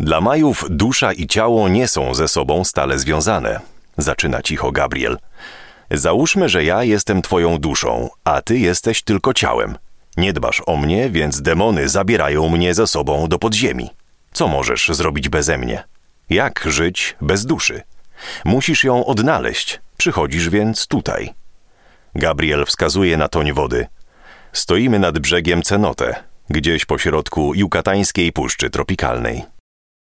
Dla Majów dusza i ciało nie są ze sobą stale związane. Zaczyna cicho Gabriel. Załóżmy, że ja jestem twoją duszą, a ty jesteś tylko ciałem. Nie dbasz o mnie, więc demony zabierają mnie ze sobą do podziemi. Co możesz zrobić beze mnie? Jak żyć bez duszy? Musisz ją odnaleźć. Przychodzisz więc tutaj. Gabriel wskazuje na toń wody. Stoimy nad brzegiem Cenote, gdzieś pośrodku jukatańskiej puszczy tropikalnej.